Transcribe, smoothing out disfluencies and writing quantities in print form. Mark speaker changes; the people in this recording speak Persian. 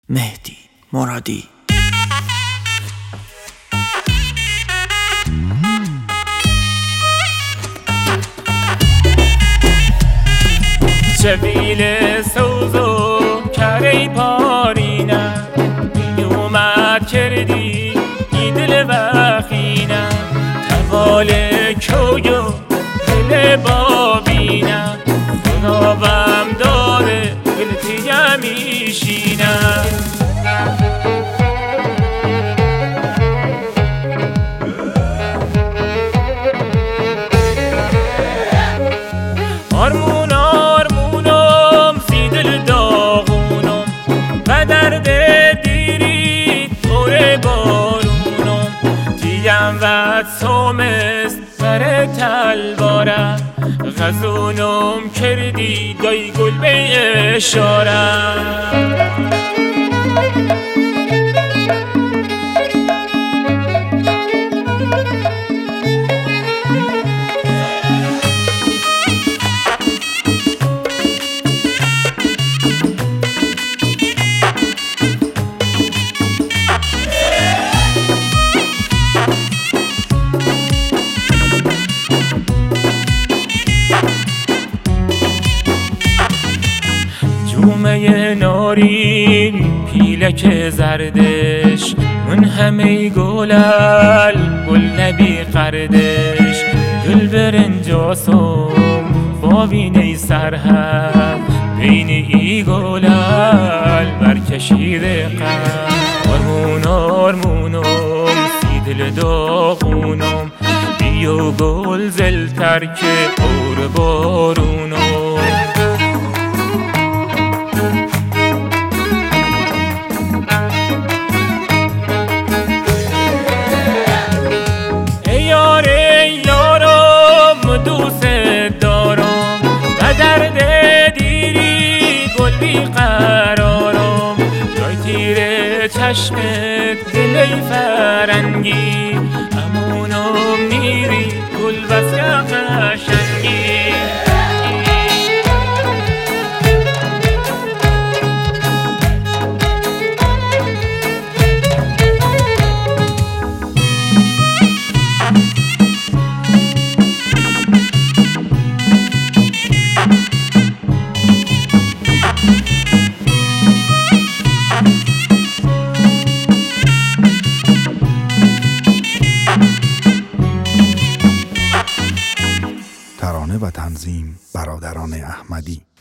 Speaker 1: مهدی مرادی.
Speaker 2: شبیل سوزو کری پارینه اومد کردی ای دل وخینه توال کویو دل بابینه خرابم داره دلتیه میشینه آرمونم سی دل داغونم و درد دیری طور بارونم تیم و سومست بر تلواره غزونم کردی دای گل به اشاره جومه ناری پیلک زردش من همه گلال گل نبی قردش گل برنجاسم با وینه سرهم بین ای گلال برکشیده قم آرمونم سی دل داغونم بیو گل زلتر که اور بارونم دوست دارم و درد دیری گل بیقرارم جای تیره چشمت دلی فرنگی امونم میری گل بس قشنگی
Speaker 3: ترانه و تنظیم برادران احمدی.